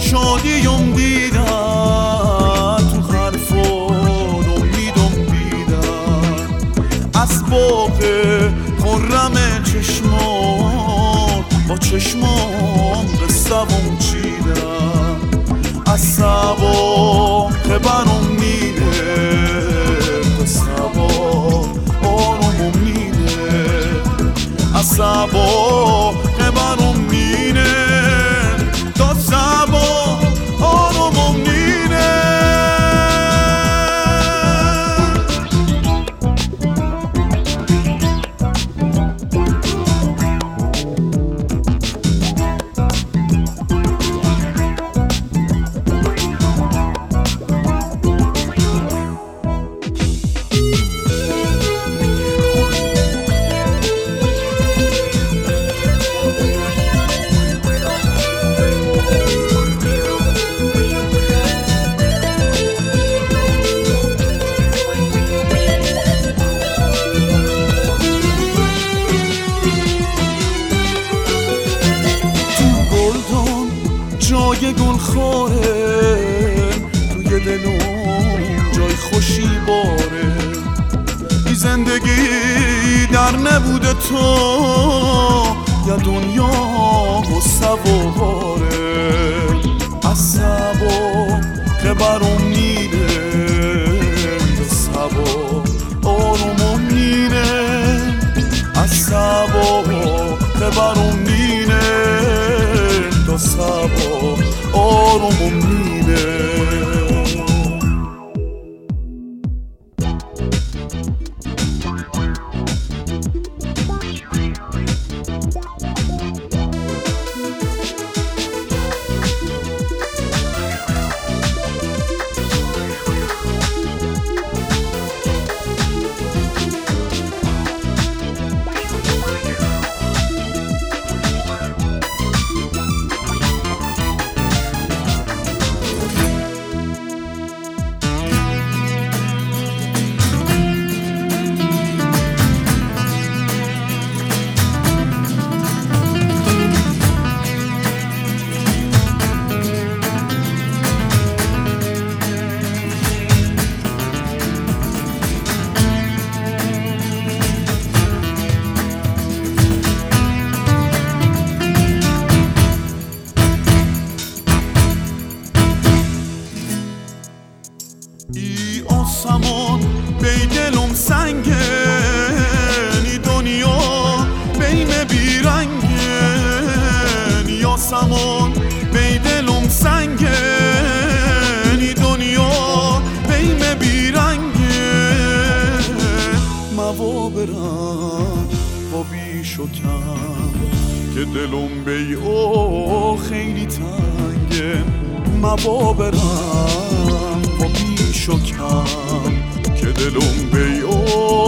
شادیم دیدن تو حرفات امیدم دیدن از باغ خرم چشمات با چشمام قصه‌ام چیدن از سبا که برام میده سبا آرومم میده از سبا که برام میده تا سبا آرومم میده جای گل خاره توی دلم جای خوشی باره بی زندگی در نبوده تو یا دنیا غصه و باره از سبا که برام میده به سبا آرومم میده از سبا که برام میده تا سبا آرومم میده ای آسمان بی دلم سنگه ای دنیا بیم بیرنگه ای آسمان بی دلم سنگه ای دنیا بیم بیرنگه موا برم با بیش و کم که دلم بی او خیلی تنگه موا برم با بیش و کم که دلم بی او